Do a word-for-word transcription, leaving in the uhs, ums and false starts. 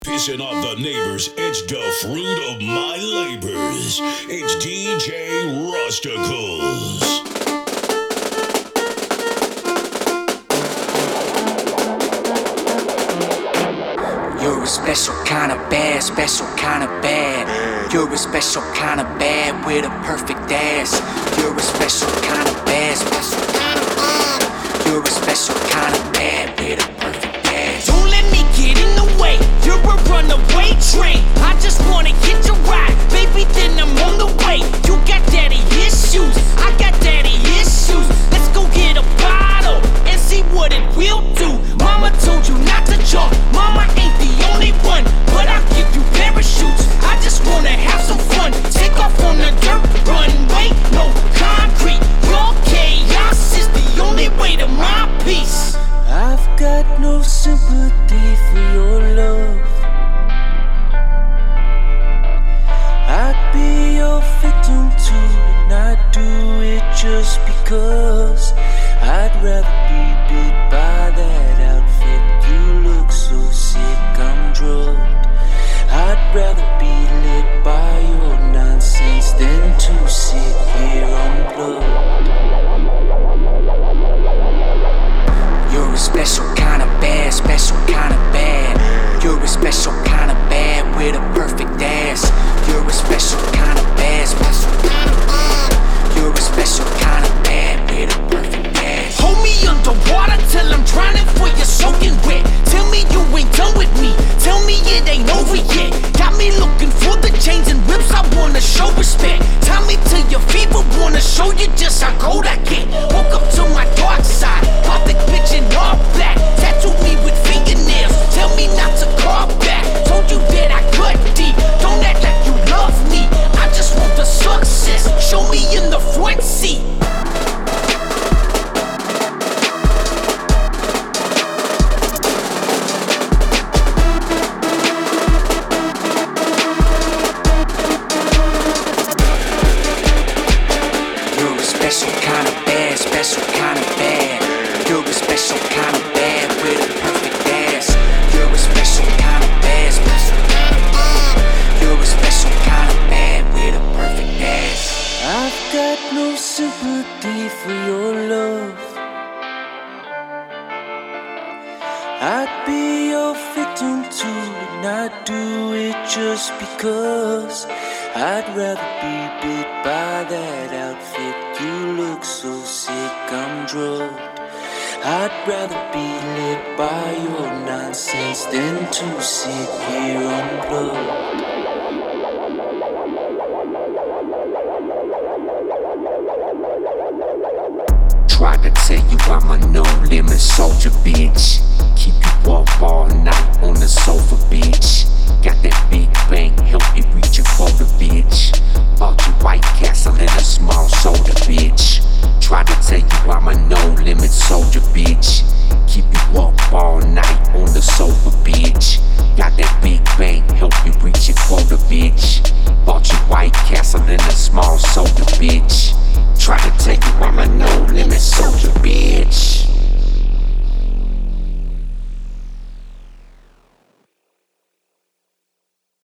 Pissing off the neighbors, it's the fruit of my labors. It's D J Rusticles. You're a special kind of bad, special kind of bad. You're a special kind of bad with a perfect ass. You're a special kind of bad, special kind of bad. You're a special kind of bad with a perfect ass. Don't let me get in the way. You're a runaway train. I just wanna get you right, baby. Then I'm on the way. You got daddy issues, I got daddy issues. Let's go get a bottle and see what it will do. Mama told you not to jump. Mama ain't the only one, but I'll give you parachutes. I just wanna have some fun. Take off on the dirt runway, no concrete. Your chaos is the only way to my peace. I've got no sympathy for your love. I'd be your victim too, and I'd do it just because. I'd rather be bit by that outfit. You look so sick, I'm drugged. I'd rather be lit by your nonsense than to sit here unplugged. You're a special kind of bad, special kind of bad. You're a special kind of bad with a perfect ass. You're a special kind of bad, special kind of bad. You're a special kind of bad with a perfect ass. Hold me underwater till I'm drowning for you soaking wet. Tell me you ain't done with me. Tell me it ain't over yet. Got me looking for the chains and whips. I wanna show respect. Tie me to your fever. Wanna show you just how cold I get. Woke up to my dark side. Gothic bitch in all black. Tattoo me with fingernails. Tell me not to call back. Told you that I cut deep. Don't act like you love me. I just want the success. Show me in the front seat. Special kind of bad, special kind of bad. You're a special kind of bad with a perfect ass. You're a special kind of bad, special kind of bad. You're a special kind of bad with a perfect ass. I've got no sympathy for your love. I'd be your victim too, and I'd do it just because. I'd rather be bit by that outfit. You look so sick, I'm drugged. I'd rather be lit by your nonsense than to sit here unplugged. Tried to tell you I'm a no-limit soldier, bitch. Keep you up all night on the sofa, bitch. Got that big bang, help you reach your quota, bitch. Bought you White Castle and a small soda, bitch. Tried to tell you I'm a no-limit soldier, bitch. Keep you up all night on the sofa, bitch. Got that big bang, help you reach your quota, bitch. Bought you White Castle and a small soda, bitch. Try to tell you I'm a no-limit soldier.